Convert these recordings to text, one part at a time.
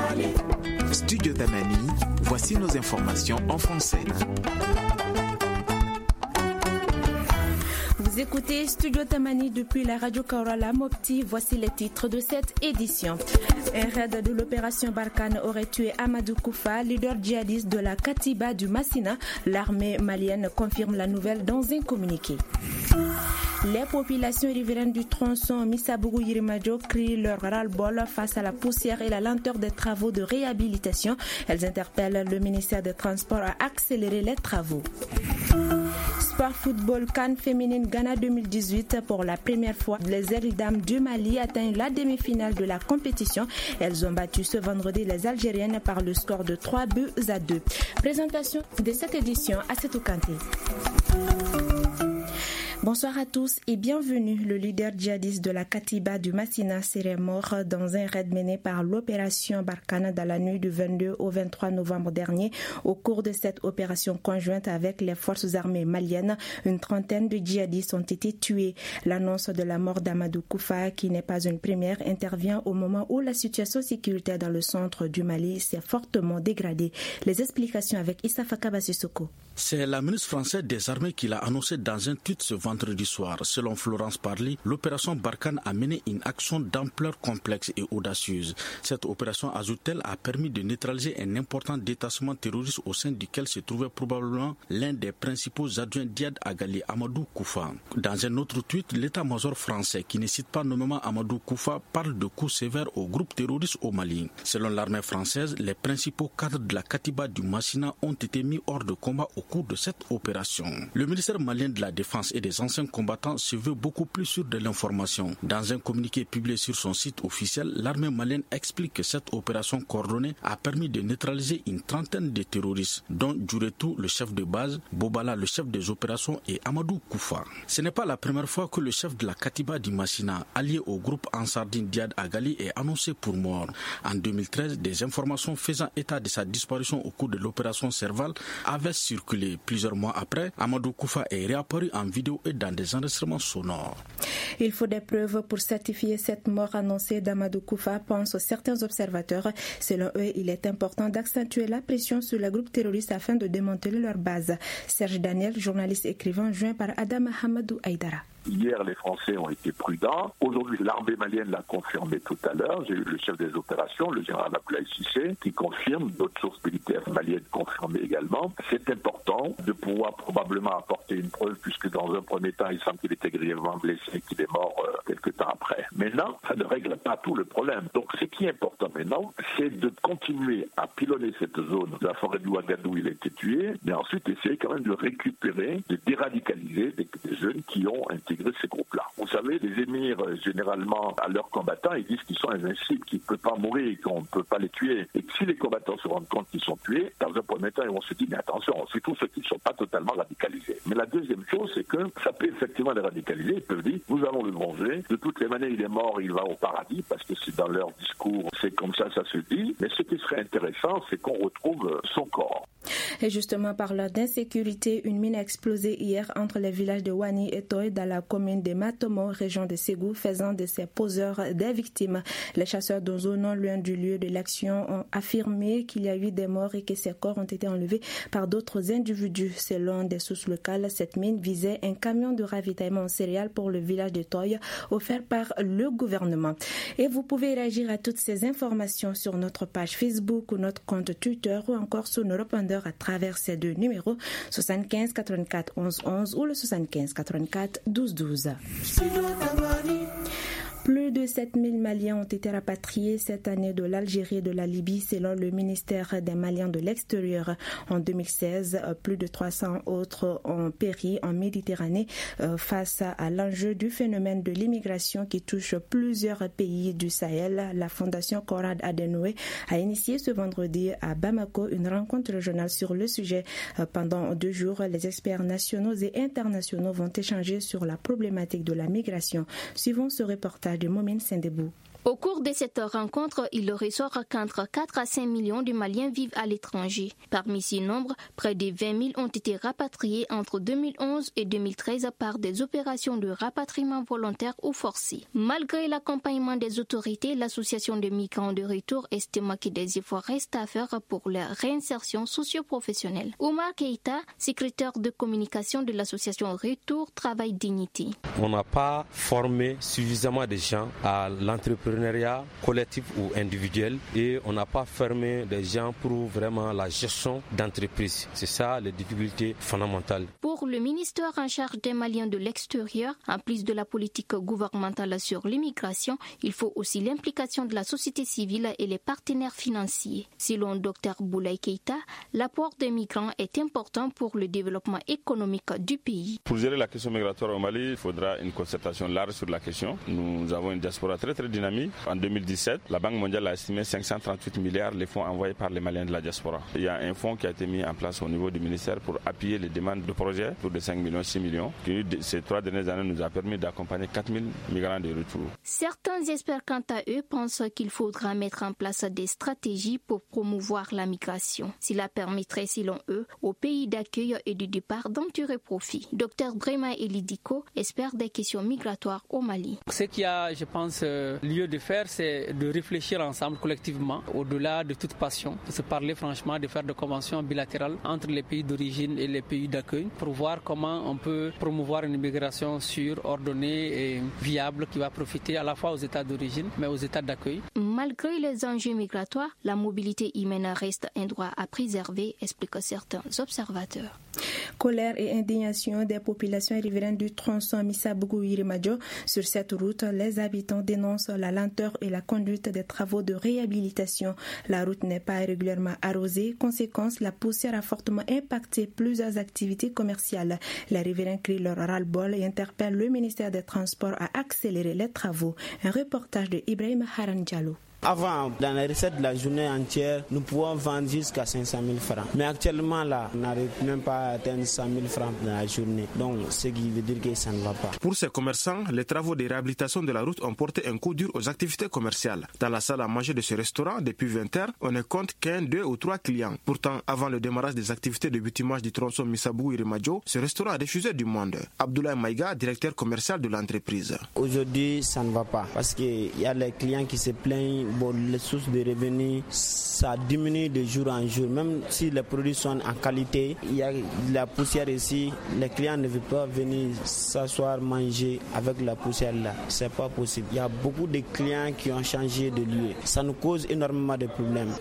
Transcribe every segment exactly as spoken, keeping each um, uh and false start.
Studio Tamani, voici nos informations en français. Vous écoutez Studio Tamani depuis la radio Kaurala Mopti. Voici les titres de cette édition. Un raid de l'opération Barkhane aurait tué Amadou Koufa, leader djihadiste de la Katiba du Massina. L'armée malienne confirme la nouvelle dans un communiqué. Les populations riveraines du tronçon Missabougou-Yirimadio crient leur ras-le-bol face à la poussière et la lenteur des travaux de réhabilitation. Elles interpellent le ministère des Transports à accélérer les travaux. Sport football CAN féminine Ghana deux mille dix-huit. Pour la première fois, les Ailes Dames du Mali atteignent la demi-finale de la compétition. Elles ont battu ce vendredi les Algériennes par le score de trois buts à deux. Présentation de cette édition à Setou Kanté. Bonsoir à tous et bienvenue. Le leader djihadiste de la Katiba du Massina serait mort dans un raid mené par l'opération Barkhane dans la nuit du vingt-deux au vingt-trois novembre dernier. Au cours de cette opération conjointe avec les forces armées maliennes, une trentaine de djihadistes ont été tués. L'annonce de la mort d'Amadou Koufa, qui n'est pas une première, intervient au moment où la situation sécuritaire dans le centre du Mali s'est fortement dégradée. Les explications avec Issa Fakaba Sissoko. C'est la ministre française des Armées qui l'a annoncé dans un tweet ce vendredi soir. Selon Florence Parly, l'opération Barkhane a mené une action d'ampleur complexe et audacieuse. Cette opération, ajoute-t-elle, a permis de neutraliser un important détachement terroriste au sein duquel se trouvait probablement l'un des principaux adjoints d'Iyad Agali, Amadou Koufa. Dans un autre tweet, l'état-major français, qui ne cite pas nommément Amadou Koufa, parle de coups sévères au groupe terroriste au Mali. Selon l'armée française, les principaux cadres de la Katiba du Massina ont été mis hors de combat au cours de cette opération. Le ministère malien de la Défense et des anciens combattants se veut beaucoup plus sûr de l'information. Dans un communiqué publié sur son site officiel, l'armée malienne explique que cette opération coordonnée a permis de neutraliser une trentaine de terroristes, dont Djuretou, le chef de base, Bobala, le chef des opérations et Amadou Koufa. Ce n'est pas la première fois que le chef de la Katiba du Massina, allié au groupe Ansardine d'Iyad Agali, est annoncé pour mort. En deux mille treize, des informations faisant état de sa disparition au cours de l'opération Serval avaient circulé. Plusieurs mois après, Amadou Koufa est réapparu en vidéo et dans des enregistrements sonores. Il faut des preuves pour certifier cette mort annoncée d'Amadou Koufa, pensent certains observateurs. Selon eux, il est important d'accentuer la pression sur les groupes terroristes afin de démanteler leur base. Serge Daniel, journaliste écrivain, joint par Adam Hamadou Aïdara. Hier, les Français ont été prudents. Aujourd'hui, l'armée malienne l'a confirmé tout à l'heure. J'ai eu le chef des opérations, le général Abdoulaye Cissé, qui confirme. D'autres sources militaires maliennes confirment également. C'est important de pouvoir probablement apporter une preuve, puisque dans un premier temps, il semble qu'il était grièvement blessé et qu'il est mort euh, quelques temps après. Maintenant, ça ne règle pas tout le problème. Donc, ce qui est important maintenant, c'est de continuer à pilonner cette zone de la forêt de Ouagadou où il a été tué, mais ensuite essayer quand même de récupérer, de déradicaliser des, des jeunes qui ont intégré ces groupes-là. Vous savez, les émirs, généralement, à leurs combattants, ils disent qu'ils sont invincibles, qu'ils ne peuvent pas mourir, qu'on ne peut pas les tuer. Et que si les combattants se rendent compte qu'ils sont tués, dans un premier temps, ils vont se dire, mais attention, c'est tous ceux qui ne sont pas totalement radicalisés. Mais la deuxième chose, c'est que ça peut effectivement les radicaliser. Ils peuvent dire, nous allons le venger. De toutes les manières, il est mort, il va au paradis, parce que c'est dans leur discours, c'est comme ça, ça se dit. Mais ce qui serait intéressant, c'est qu'on retrouve son corps. Et justement, parlant d'insécurité, une mine a explosé hier entre les villages de Wani et Toy dans la commune de Matomo, région de Ségou, faisant de ses poseurs des victimes. Les chasseurs d'oiseaux non loin du lieu de l'action ont affirmé qu'il y a eu des morts et que ces corps ont été enlevés par d'autres individus. Selon des sources locales, cette mine visait un camion de ravitaillement en céréales pour le village de Toy, offert par le gouvernement. Et vous pouvez réagir à toutes ces informations sur notre page Facebook ou notre compte Twitter ou encore sur nos répondeurs à travers ces deux numéros soixante-quinze quatre-vingt-quatre onze onze ou le soixante-quinze quatre-vingt-quatre douze douze. Plus de sept mille Maliens ont été rapatriés cette année de l'Algérie et de la Libye selon le ministère des Maliens de l'extérieur. En deux mille seize, plus de trois cents autres ont péri en Méditerranée face à l'enjeu du phénomène de l'immigration qui touche plusieurs pays du Sahel. La Fondation Konrad Adenauer a initié ce vendredi à Bamako une rencontre régionale sur le sujet. Pendant deux jours, les experts nationaux et internationaux vont échanger sur la problématique de la migration. Suivons ce reportage de Momine Sendebou. Au cours de cette rencontre, il ressort qu'entre quatre à cinq millions de Maliens vivent à l'étranger. Parmi ces nombres, près de vingt mille ont été rapatriés entre deux mille onze et deux mille treize par des opérations de rapatriement volontaire ou forcé. Malgré l'accompagnement des autorités, l'association de migrants de retour estime que des efforts restent à faire pour leur réinsertion socio-professionnelle. Oumar Keïta, secrétaire de communication de l'association Retour Travail Dignité. On n'a pas formé suffisamment de gens à l'entrepreneuriat collectif ou individuel et on n'a pas formé des gens pour vraiment la gestion d'entreprise. C'est ça les difficultés fondamentales. Pour le ministère en charge des Maliens de l'extérieur, en plus de la politique gouvernementale sur l'immigration, il faut aussi l'implication de la société civile et les partenaires financiers. Selon Dr Boulaye Keïta, l'apport des migrants est important pour le développement économique du pays. Pour gérer la question migratoire au Mali, il faudra une concertation large sur la question. Nous avons une diaspora très très dynamique. En deux mille dix-sept, la Banque mondiale a estimé cinq cent trente-huit milliards les fonds envoyés par les Maliens de la diaspora. Il y a un fonds qui a été mis en place au niveau du ministère pour appuyer les demandes de projets pour de cinq millions, six millions, qui ces trois dernières années nous a permis d'accompagner quatre mille migrants de retour. Certains experts, quant à eux, pensent qu'il faudra mettre en place des stratégies pour promouvoir la migration. Cela permettrait, selon eux, aux pays d'accueil et de départ d'en tirer profit. Docteur Brema Elidiko, expert des questions migratoires au Mali. Ce qu'il y a, je pense, lieu de faire, c'est de réfléchir ensemble collectivement, au-delà de toute passion, de se parler franchement, de faire des conventions bilatérales entre les pays d'origine et les pays d'accueil pour voir comment on peut promouvoir une immigration sûre, ordonnée et viable qui va profiter à la fois aux États d'origine mais aux États d'accueil. Malgré les enjeux migratoires, la mobilité humaine reste un droit à préserver, expliquent certains observateurs. Colère et indignation des populations riveraines du tronçon Missabougou-Irimadjo. Sur cette route, les habitants dénoncent la lenteur et la conduite des travaux de réhabilitation. La route n'est pas régulièrement arrosée. Conséquence, la poussière a fortement impacté plusieurs activités commerciales. Les riverains crient leur ras-le-bol et interpellent le ministère des Transports à accélérer les travaux. Un reportage de Ibrahim Haran Diallo. Avant, dans les recettes de la journée entière, nous pouvons vendre jusqu'à cinq cent mille francs. Mais actuellement, là, on n'arrive même pas à atteindre cent mille francs dans la journée. Donc, ce qui veut dire que ça ne va pas. Pour ces commerçants, les travaux de réhabilitation de la route ont porté un coup dur aux activités commerciales. Dans la salle à manger de ce restaurant, depuis vingt heures, on ne compte qu'un, deux ou trois clients. Pourtant, avant le démarrage des activités de bitumage du tronçon Missabougou-Irimadjo, ce restaurant a refusé du monde. Abdoulaye Maïga, directeur commercial de l'entreprise. Aujourd'hui, ça ne va pas parce qu'il y a les clients qui se plaignent. Bon, les sources de revenus, ça diminue de jour en jour. Même si les produits sont en qualité, il y a de la poussière ici. Les clients ne veulent pas venir s'asseoir, manger avec la poussière là. C'est pas possible. Il y a beaucoup de clients qui ont changé de lieu. Ça nous cause énormément de problèmes.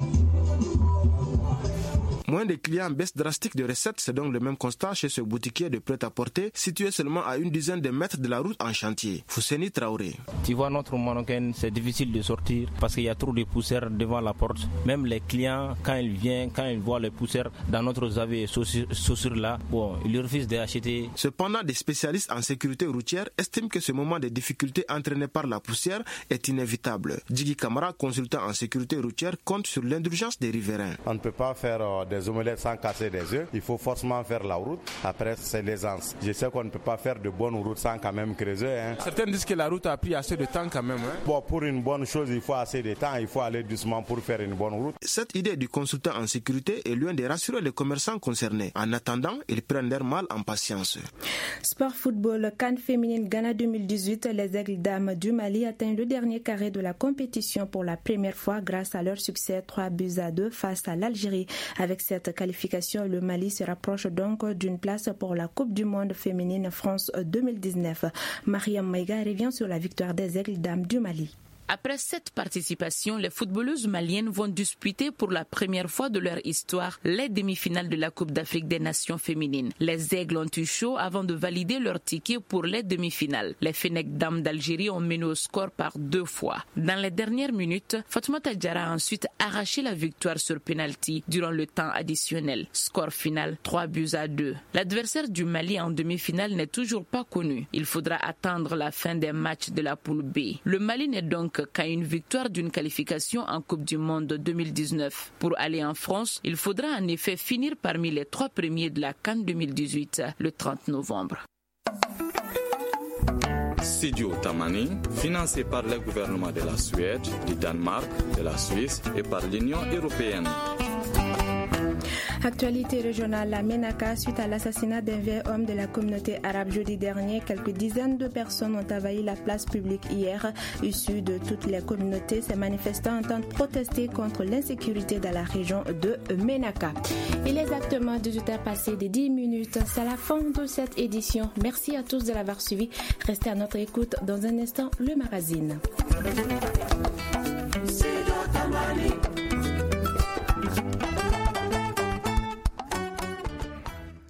Moins de clients, baisse drastique de recettes, c'est donc le même constat chez ce boutiquier de prêt-à-porter situé seulement à une dizaine de mètres de la route en chantier. Fousseni Traoré. Tu vois, notre Marocain, c'est difficile de sortir parce qu'il y a trop de poussière devant la porte. Même les clients, quand ils viennent, quand ils voient les poussières dans notre zavé et chaussures là, bon, ils refusent d'acheter. Cependant, des spécialistes en sécurité routière estiment que ce moment de difficulté entraîné par la poussière est inévitable. Djigi Kamara, consultant en sécurité routière, compte sur l'indulgence des riverains. On ne peut pas faire euh, des des omelettes sans casser des œufs. Il faut forcément faire la route. Après, c'est l'aisance. Je sais qu'on ne peut pas faire de bonnes routes sans quand même creuser. Hein. Certains disent que la route a pris assez de temps quand même. Hein. Bon, pour une bonne chose, il faut assez de temps. Il faut aller doucement pour faire une bonne route. Cette idée du consultant en sécurité est loin de rassurer les commerçants concernés. En attendant, ils prennent leur mal en patience. Sport football, CAN féminine Ghana deux mille dix-huit, les Aigles dames du Mali atteignent le dernier carré de la compétition pour la première fois grâce à leur succès trois buts à deux face à l'Algérie. Avec cette qualification, le Mali se rapproche donc d'une place pour la Coupe du Monde féminine France deux mille dix-neuf. Mariam Maïga revient sur la victoire des Aigles dames du Mali. Après cette participation, les footballeuses maliennes vont disputer pour la première fois de leur histoire les demi-finales de la Coupe d'Afrique des Nations féminines. Les Aigles ont eu chaud avant de valider leur ticket pour les demi-finales. Les Fennecs dames d'Algérie ont mené au score par deux fois. Dans les dernières minutes, Fatoumata Diarra a ensuite arraché la victoire sur penalty durant le temps additionnel. Score final trois buts à deux. L'adversaire du Mali en demi-finale n'est toujours pas connu. Il faudra attendre la fin des matchs de la poule B. Le Mali n'est donc qu'à une victoire d'une qualification en Coupe du Monde deux mille dix-neuf. Pour aller en France, il faudra en effet finir parmi les trois premiers de la CAN deux mille dix-huit le trente novembre. C studio Tamani, financé par le gouvernement de la Suède, du Danemark, de la Suisse et par l'Union européenne. Actualité régionale à Ménaka, suite à l'assassinat d'un vieil homme de la communauté arabe jeudi dernier, quelques dizaines de personnes ont envahi la place publique hier. Issus de toutes les communautés, ces manifestants entendent protester contre l'insécurité dans la région de Ménaka. Il est exactement dix-huit heures passées de dix minutes. C'est la fin de cette édition. Merci à tous de l'avoir suivi. Restez à notre écoute. Dans un instant, le magazine.